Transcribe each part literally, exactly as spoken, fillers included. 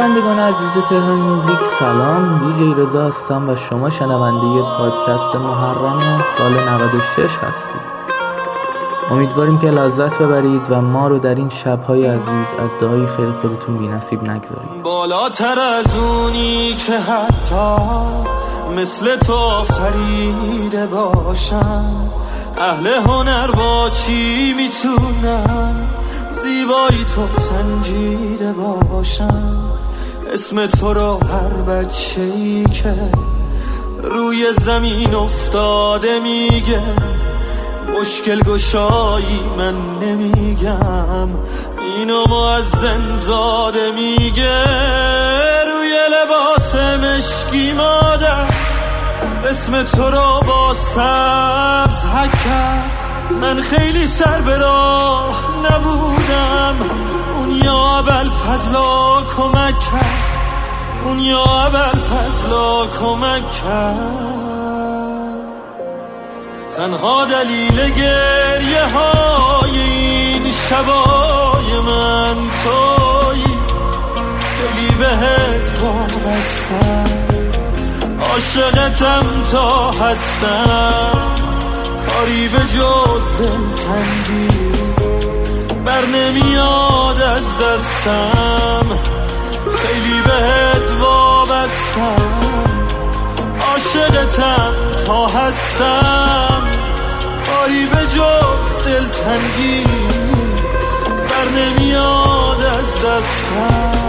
شنوندگان عزیز تهران میوزیک، سلام. دیجی رضا هستم و شما شنونده پادکست محرم سال نود و شش هستید. امیدواریم که لذت ببرید و ما رو در این شب‌های عزیز از دعای خیر خودتون بی‌نصیب نگذارید. بالاتر از اونی که حتی مثل تو فریده باشن، اهل هنر با چی میتونن زیبایی تو سنجیده باشن. اسم تو رو هر بچه‌ای که روی زمین افتاده میگه، مشکل گشایی من نمیگم، اینو مؤذن زاده میگه. روی لباس مشکی مادر اسم تو رو با سبز حک کرد. من خیلی سر به راه نبودم، اون یا ابوالفضلا کمک کرد، اون یا ابوالفضلا کمک کرد. تنها دلیل گریه های این شبای من تویی، خیلی بهت وابستم، عاشقتم تا هستم. کاری به جز دلتنگی بر نمیاد از دستم، خیلی بهت وابستم، عاشقتم تا هستم. کاری به جز دلتنگی بر نمیاد از دستم.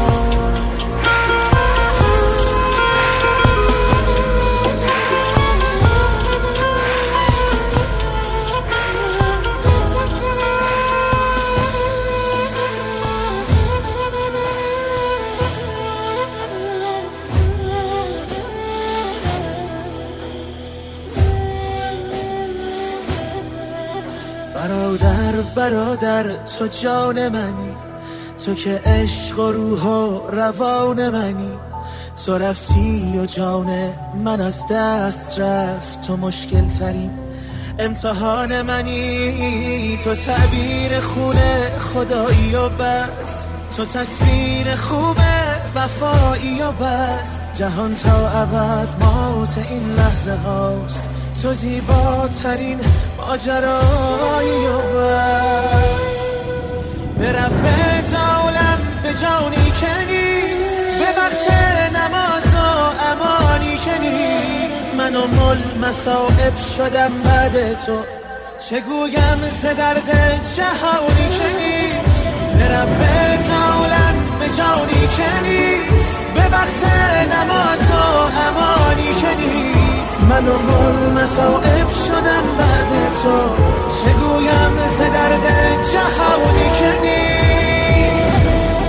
برادر برادر تو جان منی، تو که عشق و روح و روان منی. تو رفتی و جان من از دست رفت، تو مشکل ترین امتحان منی. تو تعبیر خونه خدایی و بس، تو تصویر خوب وفایی و بس. جهان تا ابد موت این لحظه هاست، تو زیباترین ماجرایی و بس. برم به دولم به جانی که نیست، به وقت نماز و امانی که نیست. من و مل مصائب شدم بعد تو، چه گویم ز درد جهانی که نیست. برم به دولم به جانی که نیست، به وقت نماز و امانی که نیست. من و مل مصائب شدم بعد تو، چه گویم ز درد جهانی که نیست.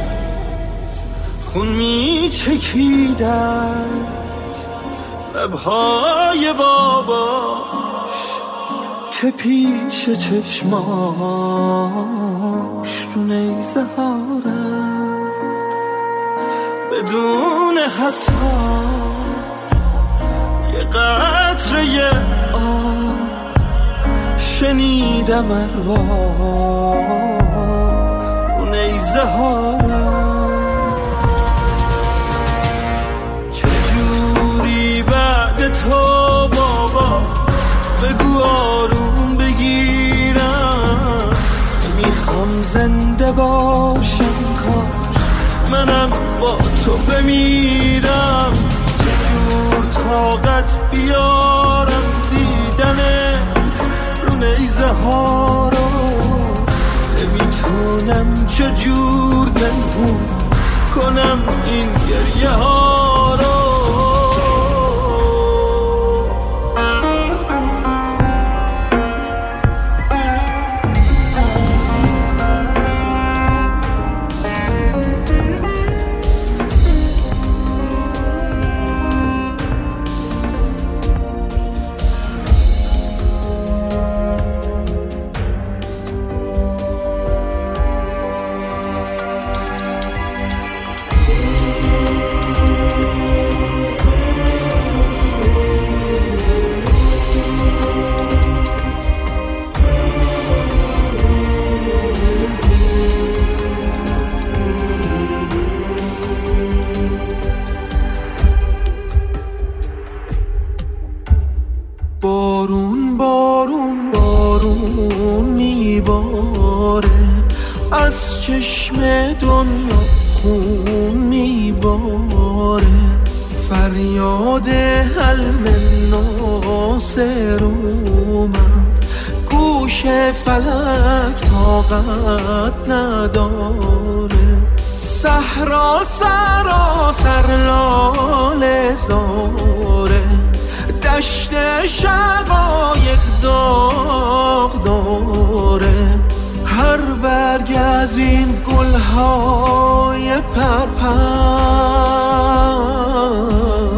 خون می چکیده است لبهای باباش که پیش چشماش رو نیزه ها رفت، بدون حتی یه قطره آب. شنیدم ارواح رو نیزه ها رفت. چجوری بعد تو بابا بگو آروم بگیرم، میخوام زنده باشم کاش منم با تو بمیرم. چجور طاقت بیارم دیدنه رو نیزه ها رو، نمیتونم چجور نمون کنم این گریه ها رو. از چشم دنیا خون میباره، فریاد حلم ناصر اومد، گوش فلک طاقت نداره، صحرا سراسر لاله زاره، دشت شقایق داغ داره، هر برگ از این گلهای پرپر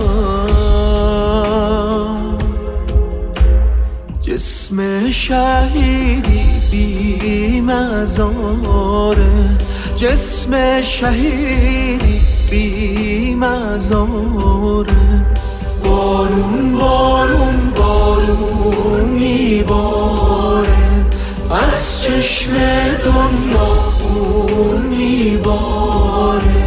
جسم شهیدی بی مزاره، جسم شهیدی بی مزاره. بارون بارون بارون میباره، از چشم دنیا خون میباره.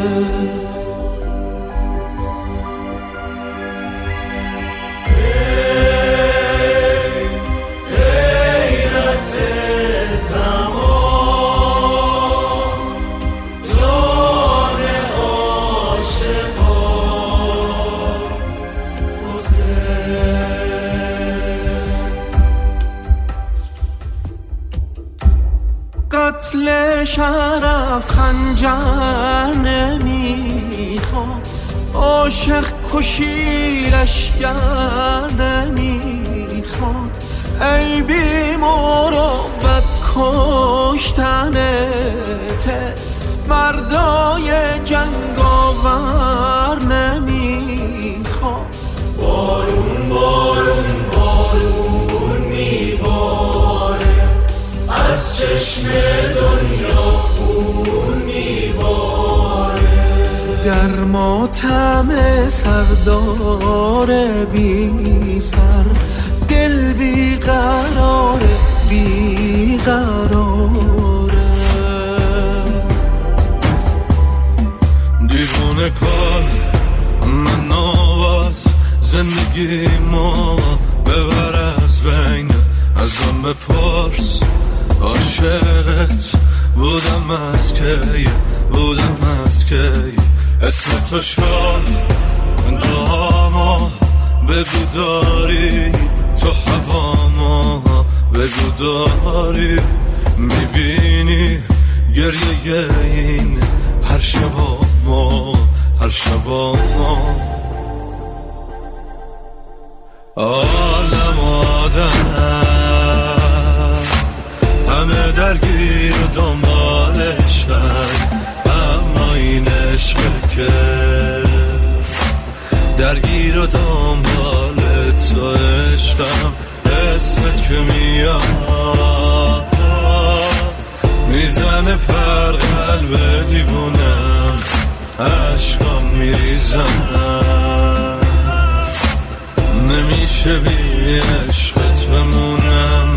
قتل شرف خنجر نمیخواد، عاشق کشی لشگر نمیخواد، ای بی مروت کشتنته، مردای جنگاور نمیخواد. بارون بارون بارون میباره، از چشم دنیا خون میباره، در ماتم سردار بی سر، دل بی قراره بی قراره. دیوونه کار من نواز، زندگی ما ببر از بین، ازم بپرس عاشقت بودم از کی، بودم از کی، اسم تو شد داما، بگو داری تو هواما، بگو داری میبینی گریه این هر شبا ما، هر شبا ما. عالم آدم همه درگیر و دنبالشن، اما این عشق که درگیر و دنبال تو عشقم، اسمت که میاد میزنه پر قلب دیوونم، عشقم میریزم، نمیشه بی عشقت بمونم.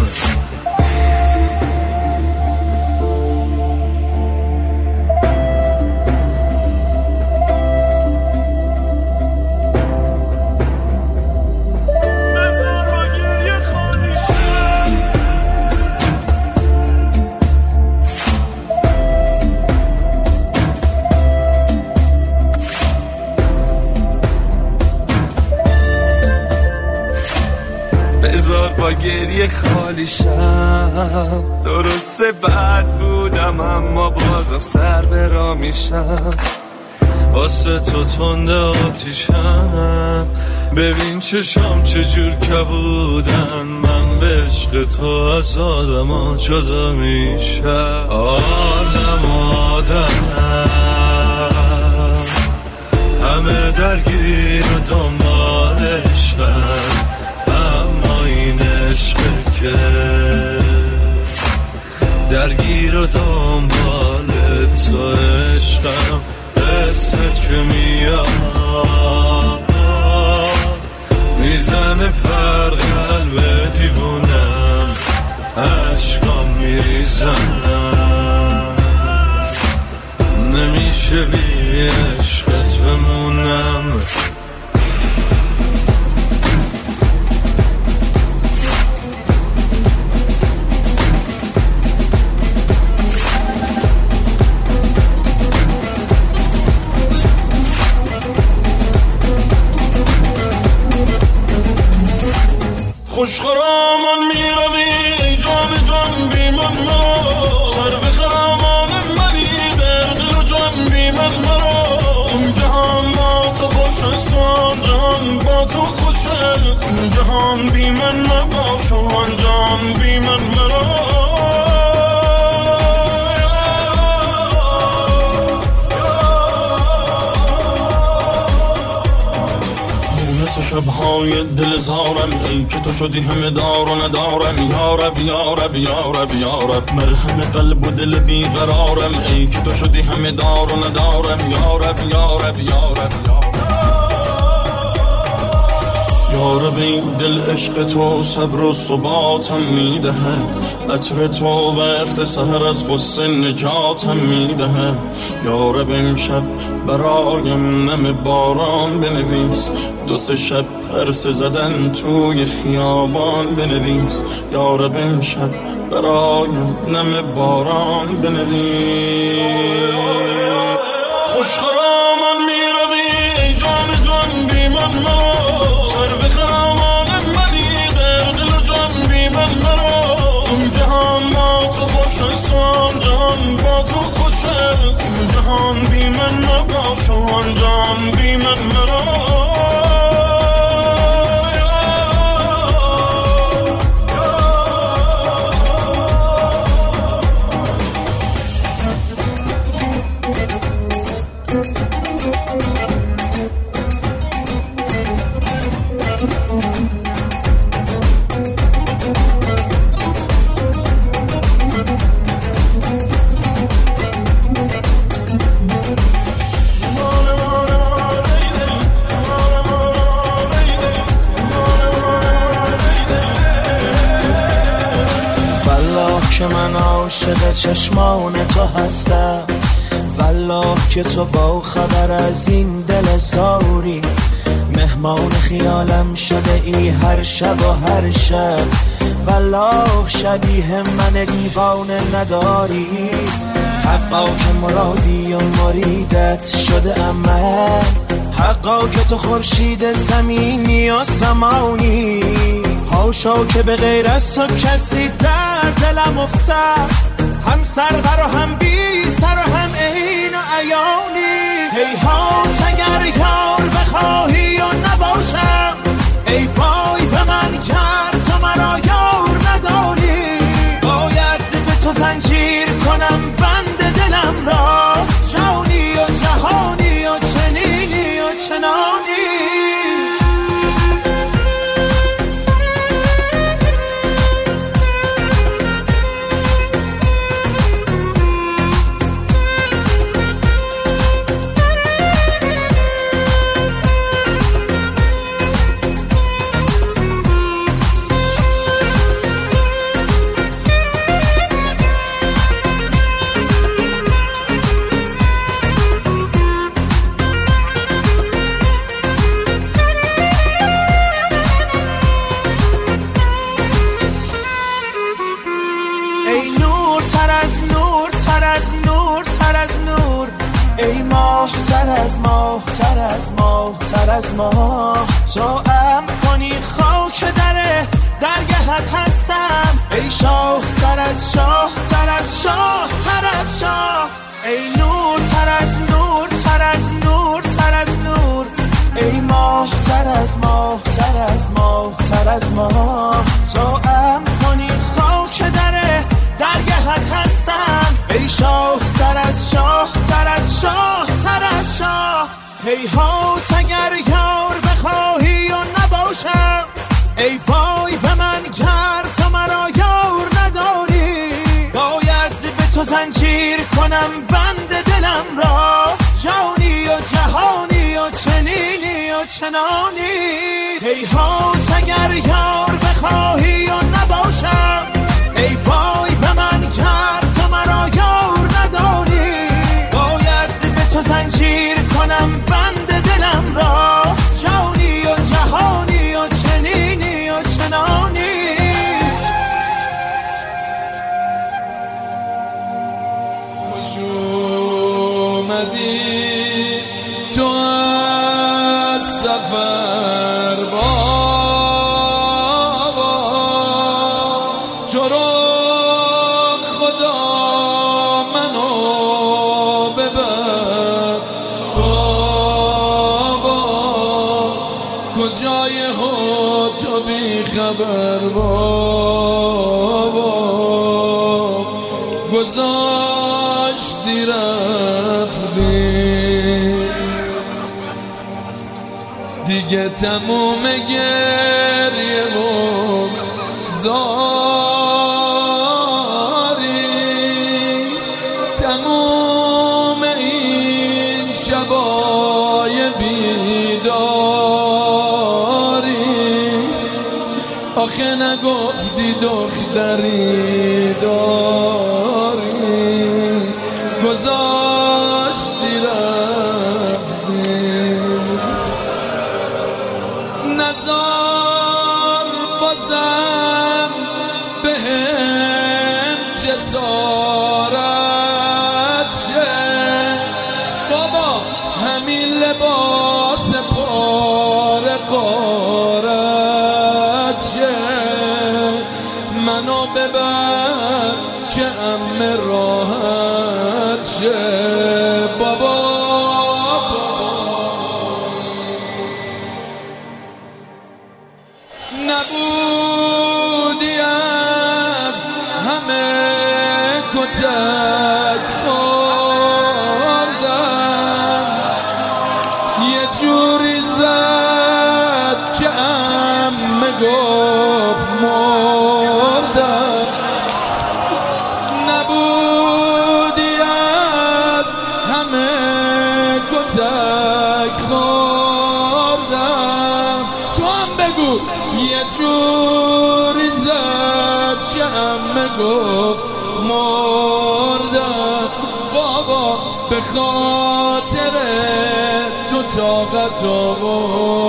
بذار با گریه خالی شم، درسته بد بودم اما بازم سر برا میشم، واسه تو تند آتیشم، ببین چشام چجور کبودن، من به عشق تو از آدم ها جدا میشم. عالم آدم همه درگیر و دنبالشن، این عشق که درگیر و دنبال تو عشقم، اسمت که میاد میزنه پر قلب دیوونم، عشقام میریزم، نمیشه بی عشقت بمونم. خوش خرامان می روی جان جان بی من مرا سر به خرامان منی در دل و جان بی من مرا این جهان با تو خوش است آن جهان با تو خوش است این جهان بی من نباش آن جهان بی من مرا شبهای دل زارم ای که تو شدی همه دار و ندارم یارب یارب یارب یارب مرهم قلب و دل بیقرارم ای که تو شدی همه دار و ندارم یارب یارب یارب یارب این دل عشق تو صبر و ثباتم میدهه عطر تو وقت سحر از غصه نجاتم میدهه یارب امشب برایم نم باران بنویس دو سه شب پرسه زدن توی خیابان بنویس یارب امشب برایم نم باران بنویس خوش خرامان میروی جان جان بی من مرا سر به خرامان منی در دل و جان بی من مرا این جهان با تو خوش است آن جهان با تو خوش است این جهان بی من نباش آن جهان بی من مرا که من عاشق چشمان تو هستم والله که تو با خبر از این دل زاری مهمان خیالم شده ای هر شب و هر شب والله شبیه من دیوانه نداری حقا که مرادی و مریدت شده عمل حقا که تو خورشید زمینی و سمانی هاشا که به غیر از تو کسی در دلم افتد هم سرور و هم بی سر و هم عین و عیانی هیهات اگر یار بخواهی و نباشم ای وای به من گر تو مرا یار نداری باید به تو زنجیر کنم بند دلم را جانی و جهانی و چنینی و چنانی تر از ماه تر از ماه تر از ماه تو ام کنی خاک دره درگهت هستم ای شاه تر از شاه تر از شاه تر از شاه ای نور تر از نور تر از نور تر از نور ای ماه تر از ماه تر از ماه تر از ماه تو ام کنی خاک دره درگهت هستم ای شاه تر از شاه تر از شاه تر از شاه هیهات اگر یار بخواهی و نباشم ای وای به من گر تو مرا یار نداری باید به تو زنجیر کنم بند دلم را جانی و جهانی و چنینی و چنانی هیهات اگر یار بخواهی و نباشم ای وای به من گر تو مرا یار نداری باید به تو زنجیر کنم بند دلم را جانی و جهانی و چنینی و چنانی خوش اومدی تو از سفر بابا خبر بابا گذاشتی رفتی، دیگه تموم گریه و زاری، تموم این شبای بیداری، آخه نگفتی دختری داری گذاشتی رفتی، نزار بازم بهم جسارت شه بابا، همین لباس پاره قارت شه، منو ببر که عمه راحت شه بابا. نبودی از همه کتک خوردم، یه جوری زد که عمه گفت مردم، نبودی از همه کتک خوردم، تو هم بگو یه جوری زد که عمه گفت مردم بابا، به خاطر تو طاقت آورد